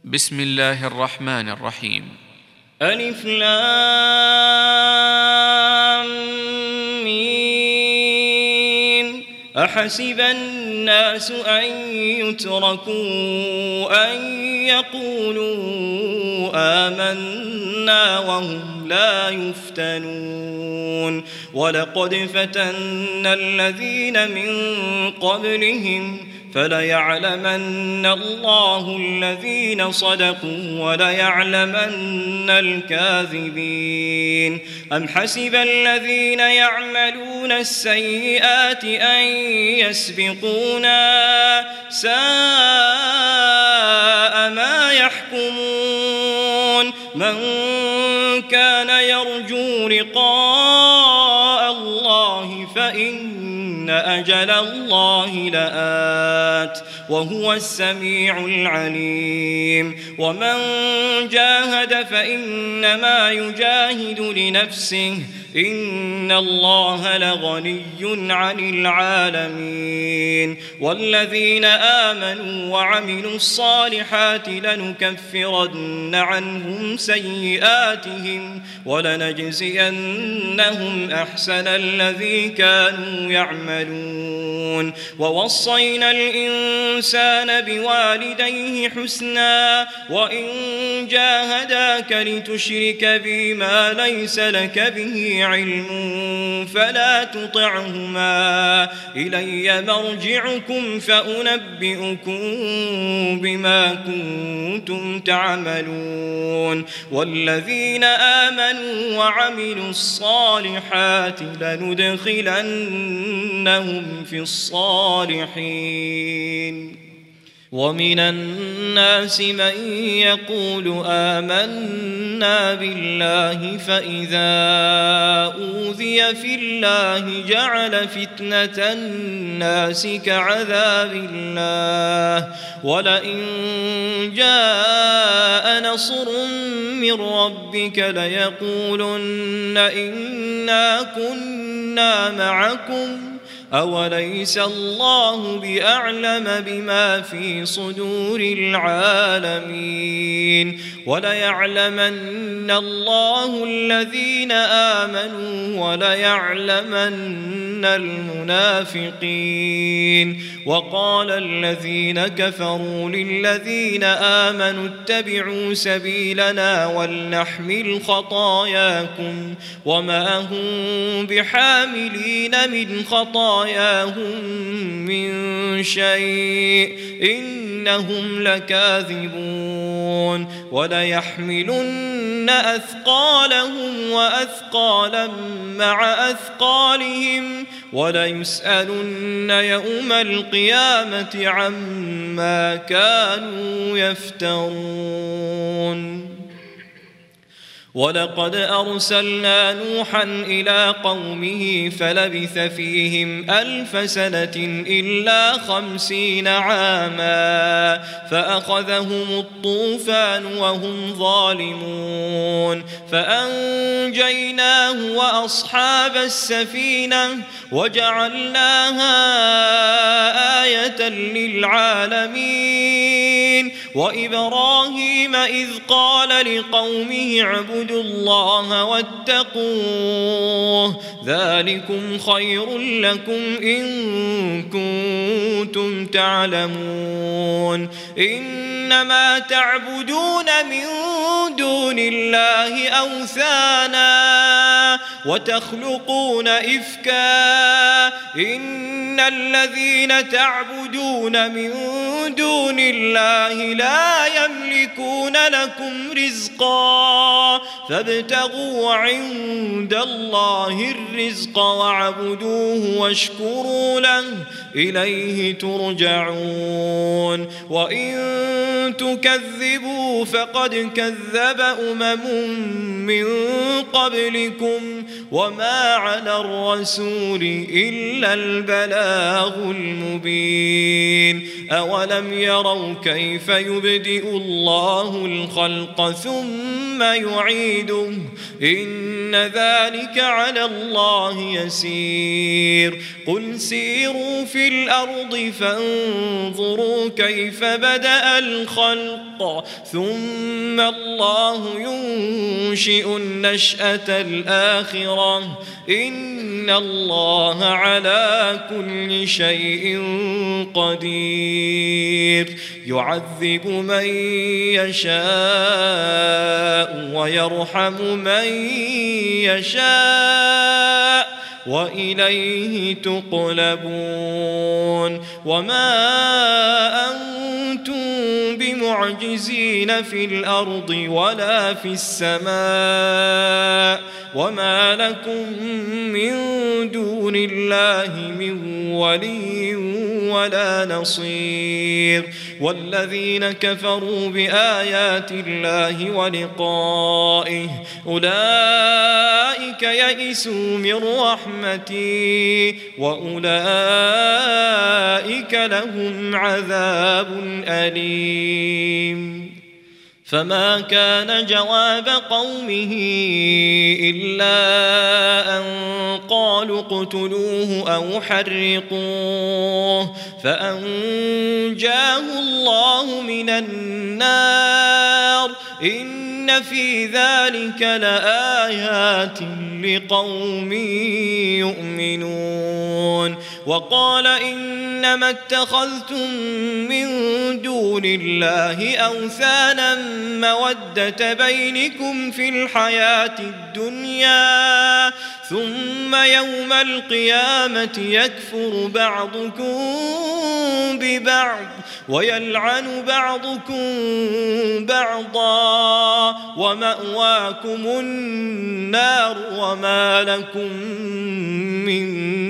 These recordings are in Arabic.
بسم الله الرحمن الرحيم. ألف لام ميم. أحسب الناس أن يتركوا أن يقولوا آمنا وهم لا يفتنون ولقد فتنا الذين من قبلهم فليعلمن الله الذين صدقوا وليعلمن الكاذبين. أم حسب الذين يعملون السيئات أن يسبقونا ساء ما يحكمون. من كان يرجو لقاء الله فإن أجل الله لآت وهو السميع العليم. ومن جاهد فإنما يجاهد لنفسه إن الله لغني عن العالمين. والذين آمنوا وعملوا الصالحات لنكفرن عنهم سيئاتهم ولنجزينهم أحسن الذي كانوا يعملون. ووصينا الإنسان بوالديه حسنا وإن جاهداك لتشرك بي ما ليس لك به علم فلا تطعهما إلي مرجعكم فأنبئكم بما كنتم تعملون. والذين آمنوا وعملوا الصالحات لندخلنهم في الصالحين. ومن الناس من يقول آمنا بالله فإذا أوذي في الله جعل فتنة الناس كعذاب الله ولئن جاء نصر من ربك ليقولن إنا كنا معكم أوليس الله بأعلم بما في صدور العالمين. وليعلمن الله الذين آمنوا وليعلمن المنافقين. وقال الذين كفروا للذين آمنوا اتبعوا سبيلنا ولنحمل خطاياكم وما هم بحاملين من خطاياهم من شيء إنهم لكاذبون. وليحملن أثقالهم وأثقالا مع أثقالهم وليسألن يوم القيامة عما كانوا يفترون. ولقد أرسلنا نوحا إلى قومه فلبث فيهم 1000 سنة إلا 50 عاما فأخذهم الطوفان وهم ظالمون فأنجيناه وأصحاب السفينة وجعلناها آية للعالمين. وإبراهيم إذ قال لقومه اعبدوا الله واتقوه ذلكم خير لكم إن كنتم تعلمون. إنما تعبدون من دون الله أوثانا وتخلقون إفكا إن الذين تعبدون من دون الله لا يملكون لكم رزقا فابتغوا عند الله الرزق واعبدوه واشكروا له إليه ترجعون. وإن تكذبوا فقد كذب من قبلكم وما على الرسول إلا البلاغ المبين. أولم يروا كيف يبدئ الله الخلق ثم يعيده إن ذلك على الله يسير. قل سيروا في الأرض فانظروا كيف بدأ الخلق ثم الله ينشئ النشأة الآخرة إن الله على كل شيء قدير يعذب من يشاء ويرحم من يشاء وإليه تقلبون وما أنتم بمعجزين في الأرض ولا في السماء وما لكم من دون الله من ولي ولا نصير والذين كفروا بآيات الله ولقائه أولئك يئسوا من رحمتي وأولئك لهم عذاب أليم فما كان جواب قومه إلا أن قالوا اقتلوه أو حرقوه فأنجاه الله من النار إن في ذلك لآيات لقوم يؤمنون وقال إنما اتخذتم من دون الله أوثانا مودة بينكم في الحياة الدنيا ثم يوم القيامة يكفر بعضكم ببعض ويلعن بعضكم بعضا ومأواكم النار وما لكم من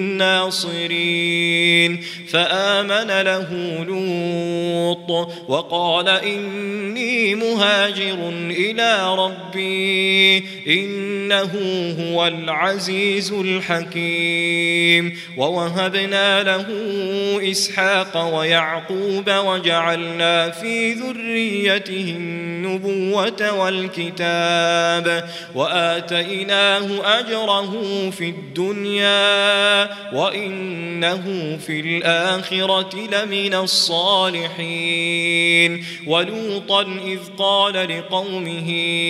ناصرين فآمن له لوط وقال إني مهاجر إلى ربي إنه هو العزيز الحكيم ووهبنا له إسحاق ويعقوب وجعلنا في ذريته النبوة والكتاب وآتيناه أجره في الدنيا وإنه في الآخرة لمن الصالحين ولوطا إذ قال لقومه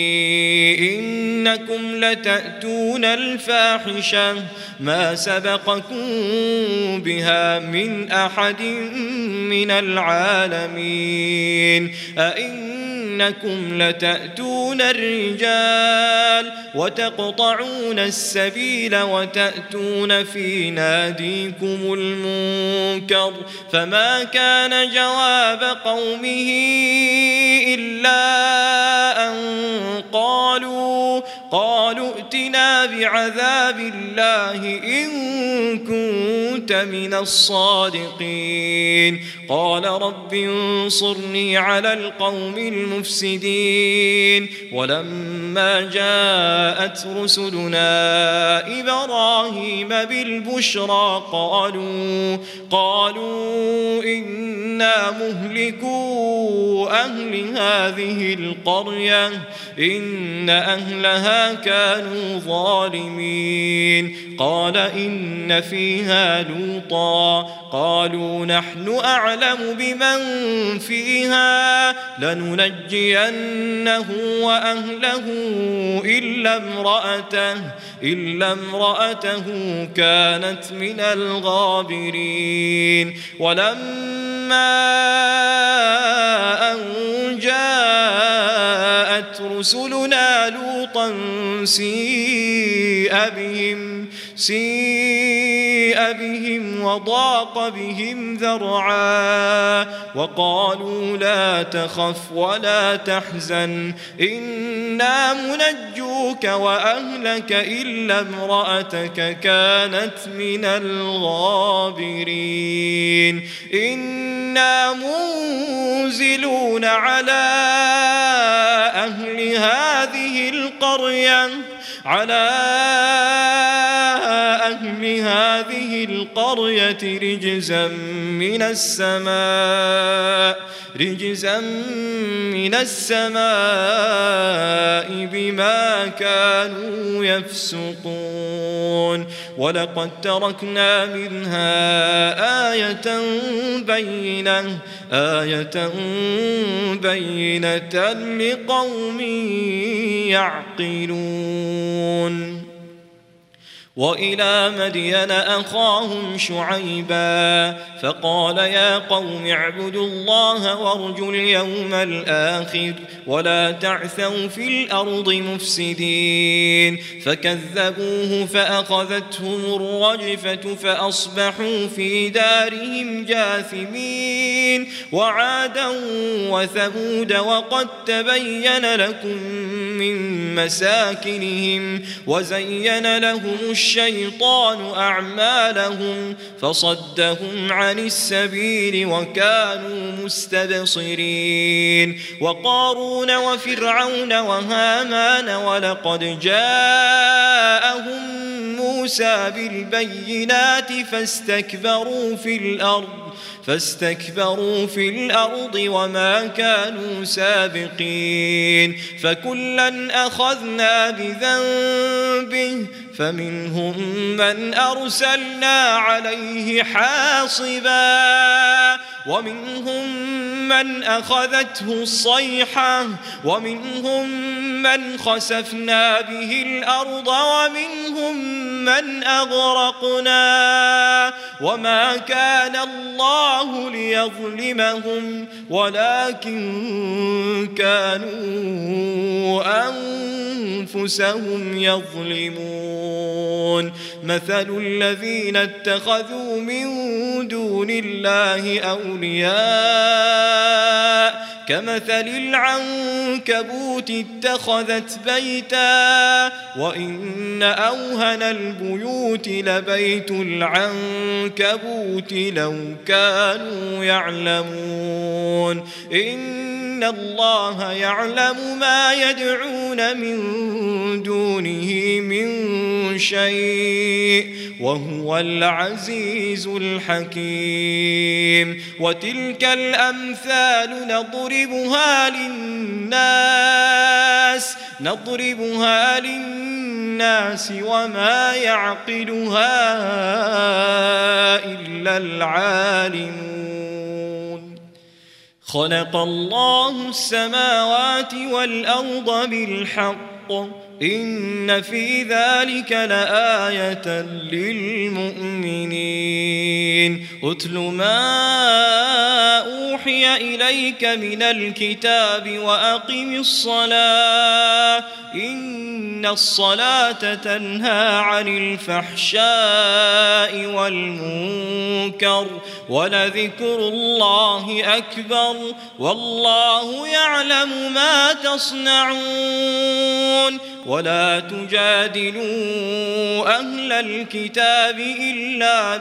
إنكم لتأتون الفاحشة ما سبقكم بها من أحد من العالمين أئنكم لتأتون الرجال وتقطعون السبيل وتأتون في ناديكم المنكر فما كان جواب قومه إلا أن قالوا ائتنا بعذاب الله إن كنت من الصادقين قال رب انصرني على القوم المفسدين ولما جاءت رسلنا إبراهيم بالبشرى قالوا إنا مهلكو أهل هذه القرية إن أهلها كانوا ظالمين قال إن فيها لوطا قالوا نحن أعلم بمن فيها لننجينه وأهله إلا امرأته كانت من الغابرين ولما أن جاءت رسلنا لوطا سيء بهم وضاق بهم ذرعا وقالوا لا تخف ولا تحزن إنا منجوك وأهلك إلا امرأتك كانت من الغابرين إنا منزلون على أهل هذه القرية على أهل هذه القرية رجزا من السماء بما كانوا يفسقون ولقد تركنا منها آية بينة لقوم يعقلون وإلى مدين أخاهم شعيبا فقال يا قوم اعبدوا الله وارجوا اليوم الآخر ولا تعثوا في الأرض مفسدين فكذبوه فأخذتهم الرجفة فأصبحوا في دارهم جاثمين وعادا وثمود وقد تبين لكم من مساكنهم وزين لهم الشيطان أعمالهم فصدهم عن السبيل وكانوا مستبصرين وقارون وفرعون وهامان ولقد جاءهم موسى بالبينات فاستكبروا في الأرض وما كانوا سابقين فكلا أخذنا بذنبه فمنهم من أرسلنا عليه حاصبا ومنهم من أخذته الصيحة ومنهم من خسفنا به الأرض ومنهم من أغرقنا وما كان الله ليظلمهم ولكن كانوا أنفسهم يظلمون مثل الذين اتخذوا من دون الله أولياء كمثل العنكبوت اتخذت بيتا وإن أوهن البيوت لبيت العنكبوت لو كانوا يعلمون إن الله يعلم ما يدعون من دونه من شيء وهو العزيز الحكيم وتلك الأمثال نضربها للناس وما يعقلها إلا العالمون خلق الله السماوات والأرض بالحق إن في ذلك لآية للمؤمنين أتل ما أوحي إليك من الكتاب وأقم الصلاة إن الصلاة تنهى عن الفحشاء والمنكر ولذكر الله أكبر والله يعلم ما تصنعون ولا تجادلوا أهل الكتاب إلا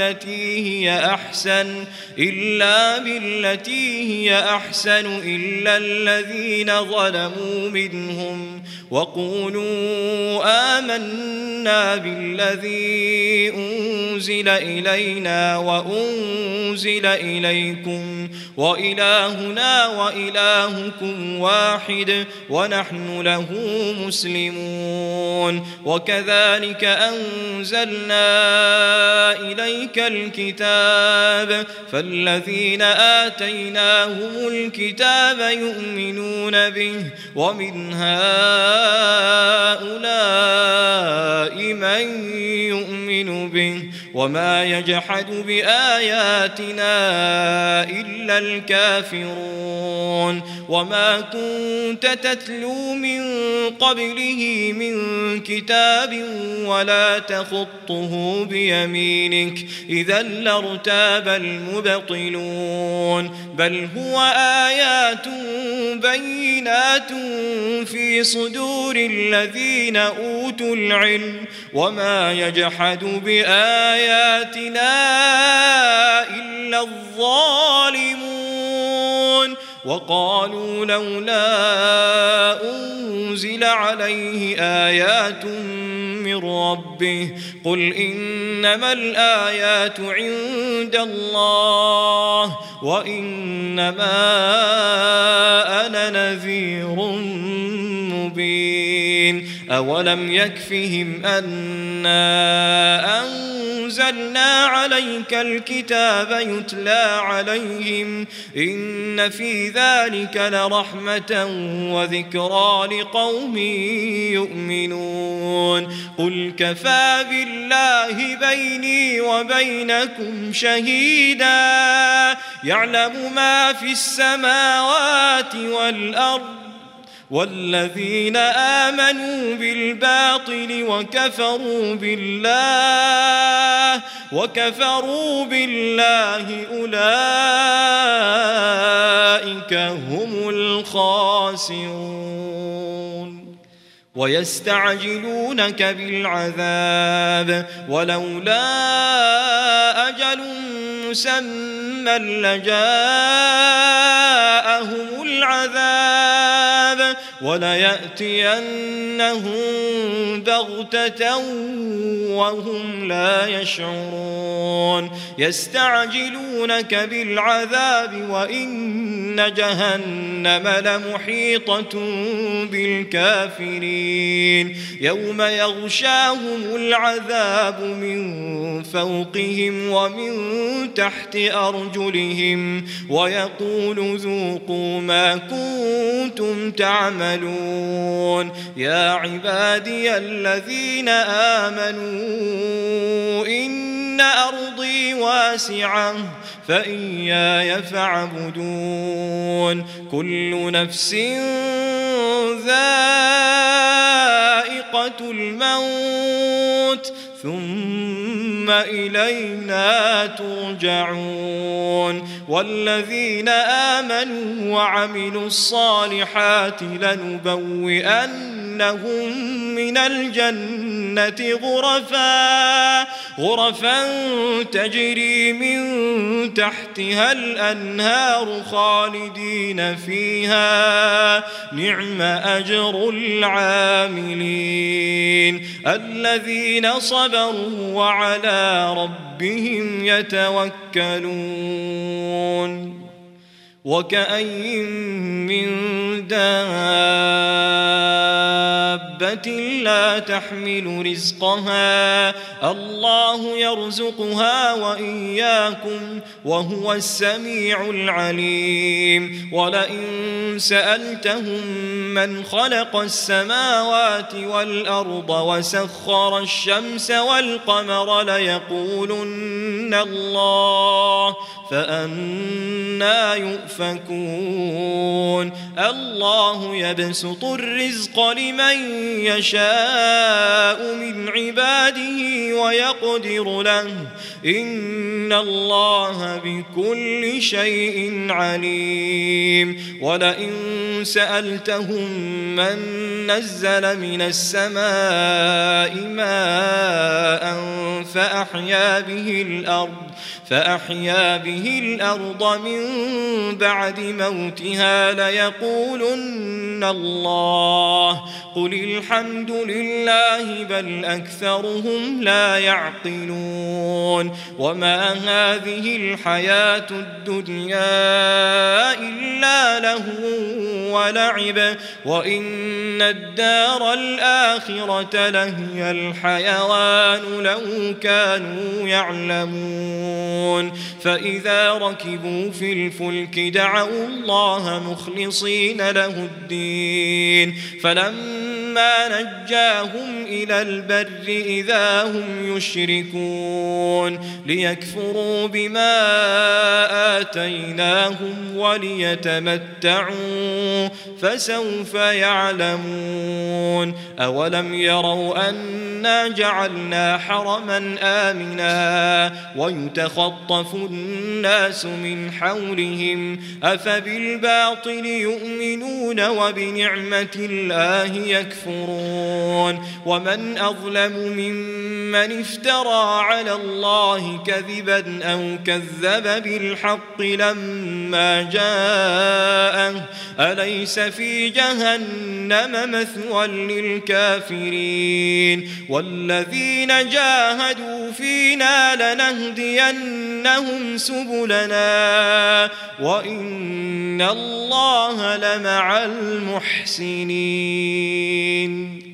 بالتي هي أحسن إلا الذين ظلموا منهم وقولوا آمنا بالذي أنزل إلينا وأنزل إليكم وإلهنا وإلهكم واحد ونحن له مسلمون وكذلك أنزلنا إليك الكتاب فالذين آتيناهم الكتاب يؤمنون به ومن هؤلاء من يؤمن به وما يجحد بآياتنا إلا الكافرون وما كنت تتلو من قبله من كتاب ولا تخطه بيمينك إذا لارتاب المبطلون بل هو آيات بينات في صدور الذين أوتوا العلم وما يجحد بآياتنا إلا الظالمون وقالوا لولا أنزل عليه آيات من ربه قل إنما الآيات عند الله وإنما أنا نذير مبين أولم يكفهم أنا أنزلنا عليك الكتاب يتلى عليهم إن في ذلك لرحمة وذكرى لقوم يؤمنون قل كفى بالله بيني وبينكم شهيدا يعلم ما في السماوات والأرض والذين آمنوا بالباطل وكفروا بالله أولئك هم الخاسرون ويستعجلونك بالعذاب ولولا أجل مسمى لجاءهم العذاب وليأتينهم بغتة وهم لا يشعرون يستعجلونك بالعذاب وإن جهنم لمحيطة بالكافرين يوم يغشاهم العذاب من فوقهم ومن تحت أرجلهم ويقول ذوقوا ما كنتم تعملون يا عبادي الذين آمنوا إن أرضي واسعة فإياي فاعبدون كل نفس ذائقة الموت ثم إلينا ترجعون والذين آمنوا وعملوا الصالحات لنبوئنهم من الجنة غرفا تجري من تحتها الأنهار خالدين فيها نعم أجر العاملين الذين صبروا وعلى ربهم يتوكلون وكأين من دابة لا تحمل رزقها الله يرزقها وإياكم وهو السميع العليم ولئن سألتهم من خلق السماوات والأرض وسخر الشمس والقمر ليقولن الله فأنى يؤفكون الله يبسط الرزق لمن يشاء من عباده ويقدر له إن الله بكل شيء عليم ولئن سألتهم من نزل من السماء ماء فأحيا به الأرض من بعد موتها ليقولن الله قل الحمد لله بل أكثرهم لا يعقلون وما هذه الحياة الدنيا إلا لهو ولعب وإن الدار الآخرة لهي الحيوان لو كانوا يعلمون فإذا ركبوا في الفلك دعوا الله مخلصين له الدين فلما نجاهم إلى البر إذا هم يشركون ليكفروا بما آتيناهم وليتمتعوا فسوف يعلمون أولم يروا أنا جعلنا حرما آمنا ويتخطف الناس من حولهم أفبالباطل يؤمنون وبنعمة الله يكفرون يكفرون ومن أظلم ممن افترى على الله كذبا أو كذب بالحق لما جاءه أليس في جهنم مثوى للكافرين والذين جاهدوا فينا لنهدينهم سبلنا وإن الله لمع المحسنين